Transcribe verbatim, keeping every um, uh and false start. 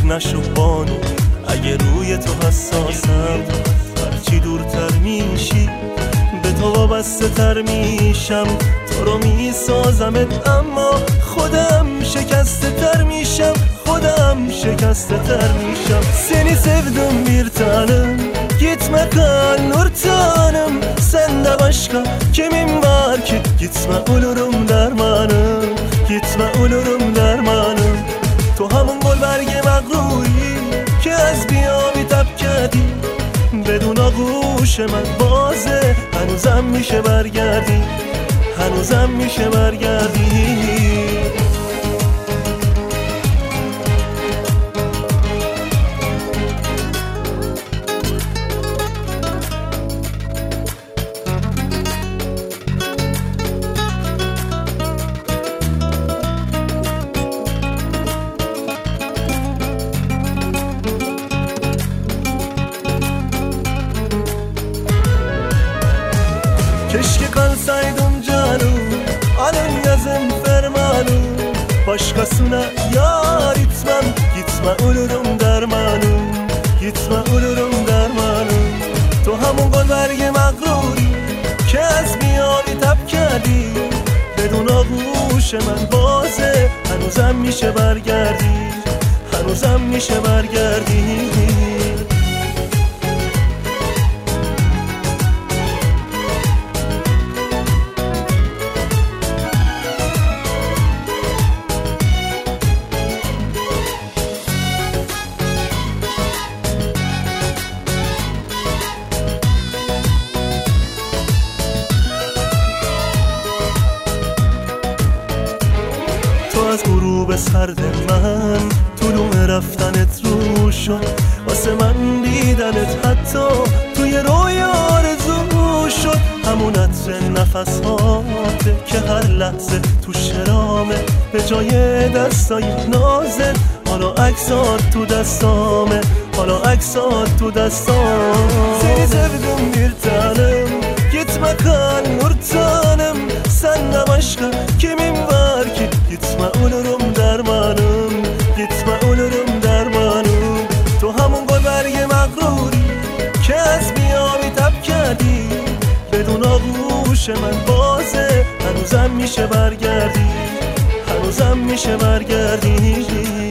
نشو بانو، اگه روی تو حساسم هرچی دورتر میشی به تو وابسته تر میشم. تو رو میسازمت اما خودم şekeste termişem, خودم şekeste termişem. Seni sevdim bir tanem, gitme kal nur tanem. Sende başka kimim var ki? Gitme olurum dermanım, gitme olurum dermanım. تو همون گلبرگ مغروری که از بیابی تب کردی، بدون آغوش من بازه هنوزم میشه برگردی، هنوزم میشه برگردی. Keşke kalsaydım canım, alın yazın fermanım. Başkasına yar gitmem, gitme olurum dermanım, gitme olurum dermanım. تو همون گلبرگ مغروری که از بیابی تب کردی، بدون آغوش من بازه هنوزم میشه برگردی، هنوزم میشه برگردی. از غروب سرد من طلوع رفتنت رو شد، واسه من دیدنت حتی توی رویا آرزو شد. همون عطر نفساته که هر لحظه تو شرامه، به جای دستای نازت حالا عکسات تو دستامه، حالا عکسات تو دستامه. Seni sevdim bir tanem, gitme kal nur tanem. Senden başka kimim var ki? Gitme olurum dermanım, gitme olurum dermanım. تو همون گلبرگ مغروری که از بیابی تب کردی، بدون آغوش من بازه هنوزم میشه برگردی، هنوزم میشه برگردی.